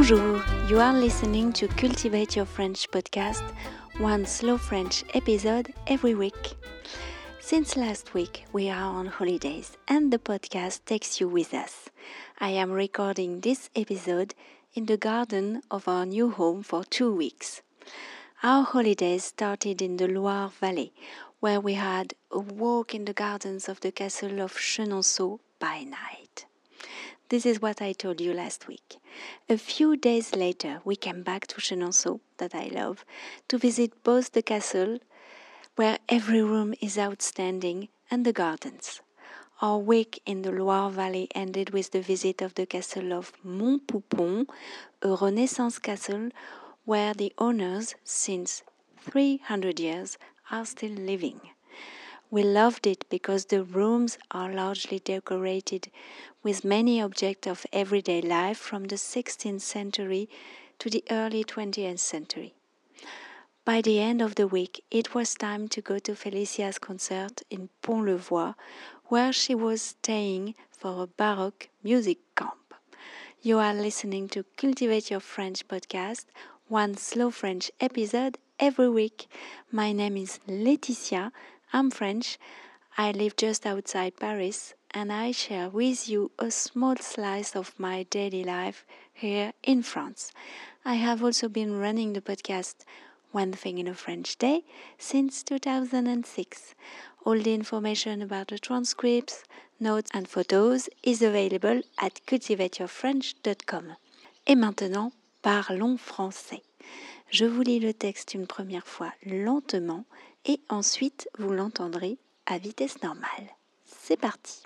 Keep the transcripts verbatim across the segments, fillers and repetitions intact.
Bonjour, you are listening to Cultivate Your French podcast, one slow French episode every week. Since last week, we are on holidays and the podcast takes you with us. I am recording this episode in the garden of our new home for two weeks. Our holidays started in the Loire Valley, where we had a walk in the gardens of the castle of Chenonceau by night. This is what I told you last week. A few days later, we came back to Chenonceau, that I love, to visit both the castle, where every room is outstanding, and the gardens. Our week in the Loire Valley ended with the visit of the castle of Montpoupon, a Renaissance castle where the owners, since three hundred years, are still living. We loved it because the rooms are largely decorated with many objects of everyday life from the sixteenth century to the early twentieth century. By the end of the week, it was time to go to Felicia's concert in Pont-le-Voix, where she was staying for a Baroque music camp. You are listening to Cultivate Your French podcast, one slow French episode every week. My name is Laetitia. I'm French. I live just outside Paris, and I share with you a small slice of my daily life here in France. I have also been running the podcast One Thing in a French Day since two thousand six. All the information about the transcripts, notes and photos is available at cultivate your french dot com. Et maintenant, parlons français. Je vous lis le texte une première fois lentement et ensuite vous l'entendrez à vitesse normale. C'est parti.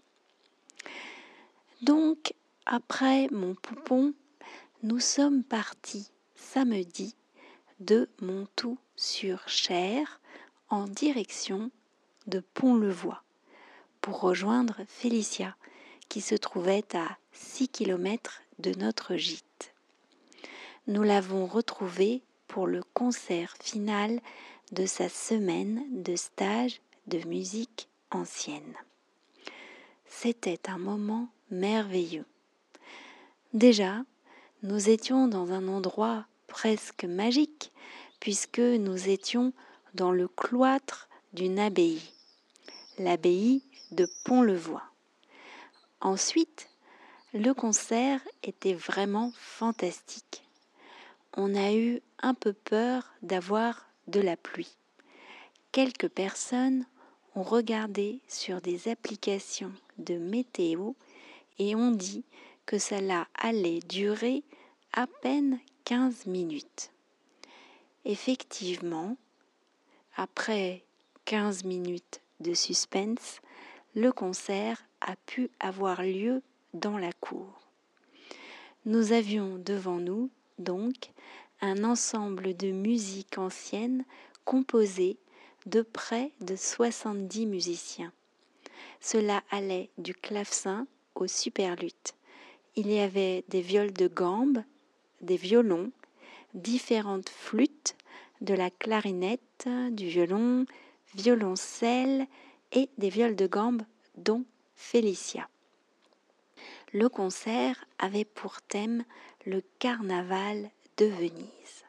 Donc, après Montpoupon, nous sommes partis samedi de Montoux-sur-Cher en direction de Pont-le-Voix pour rejoindre Félicia qui se trouvait à six kilomètres de notre gîte. Nous l'avons retrouvée pour le concert final de sa semaine de stage de musique ancienne. C'était un moment merveilleux. Déjà, nous étions dans un endroit presque magique, puisque nous étions dans le cloître d'une abbaye, l'abbaye de Pont-le-Voix. Ensuite, le concert était vraiment fantastique. On a eu un peu peur d'avoir de la pluie. Quelques personnes ont regardé sur des applications de météo et ont dit que cela allait durer à peine quinze minutes. Effectivement, après quinze minutes de suspense, le concert a pu avoir lieu dans la cour. Nous avions devant nous, donc, un ensemble de musique ancienne composé de près de soixante-dix musiciens. Cela allait du clavecin au superluth. Il y avait des viols de gambe, des violons, différentes flûtes, de la clarinette, du violon, violoncelle et des viols de gambe, dont Félicia. Le concert avait pour thème le carnaval de Venise.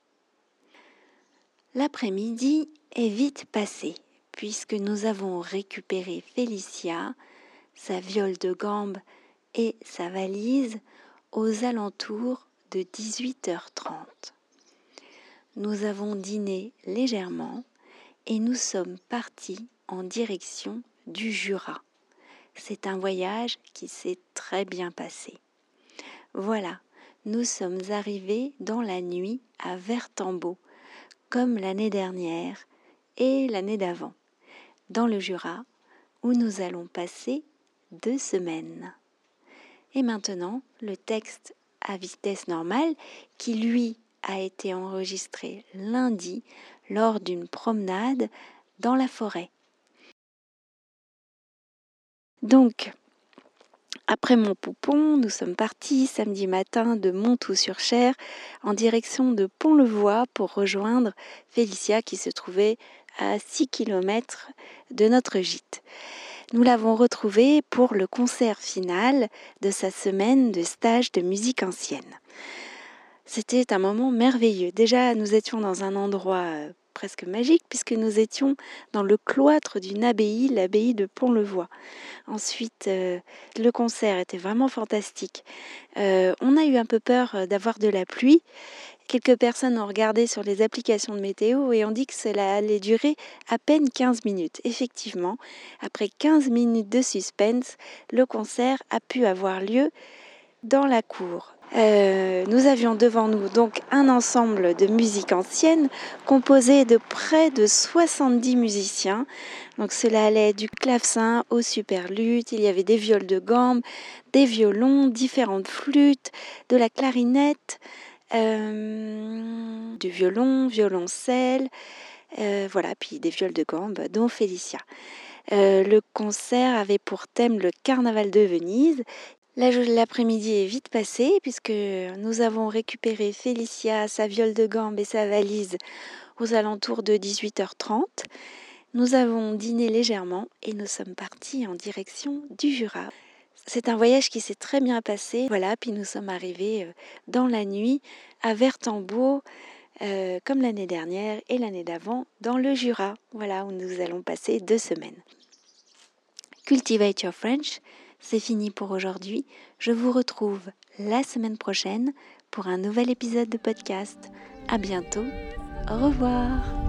L'après-midi est vite passé, puisque nous avons récupéré Félicia, sa viole de gambe et sa valise aux alentours de dix-huit heures trente. Nous avons dîné légèrement et nous sommes partis en direction du Jura. C'est un voyage qui s'est très bien passé. Voilà, nous sommes arrivés dans la nuit à Vertambaut, comme l'année dernière et l'année d'avant, dans le Jura, où nous allons passer deux semaines. Et maintenant, le texte à vitesse normale, qui lui a été enregistré lundi lors d'une promenade dans la forêt. Donc, après Montpoupon, nous sommes partis samedi matin de Montoux-sur-Cher en direction de Pont-le-Voix pour rejoindre Félicia qui se trouvait à six kilomètres de notre gîte. Nous l'avons retrouvée pour le concert final de sa semaine de stage de musique ancienne. C'était un moment merveilleux. Déjà, nous étions dans un endroit euh, presque magique puisque nous étions dans le cloître d'une abbaye, l'abbaye de Pont-le-Voix. Ensuite, euh, le concert était vraiment fantastique. Euh, on a eu un peu peur euh, d'avoir de la pluie. Quelques personnes ont regardé sur les applications de météo et ont dit que cela allait durer à peine quinze minutes. Effectivement, après quinze minutes de suspense, le concert a pu avoir lieu dans la cour. Euh, nous avions devant nous donc un ensemble de musique ancienne composé de près de soixante-dix musiciens. Donc cela allait du clavecin au superluth, il y avait des viols de gambe, des violons, différentes flûtes, de la clarinette, euh, du violon, violoncelle, euh, voilà, puis des viols de gambe, dont Félicia. Euh, le concert avait pour thème le Carnaval de Venise. L'après-midi est vite passé puisque nous avons récupéré Félicia, sa viole de gambe et sa valise aux alentours de dix-huit heures trente. Nous avons dîné légèrement et nous sommes partis en direction du Jura. C'est un voyage qui s'est très bien passé. Voilà, puis nous sommes arrivés dans la nuit à Vertembault, euh, comme l'année dernière et l'année d'avant, dans le Jura. Voilà, où nous allons passer deux semaines. Cultivate Your French, c'est fini pour aujourd'hui. Je vous retrouve la semaine prochaine pour un nouvel épisode de podcast. À bientôt. Au revoir.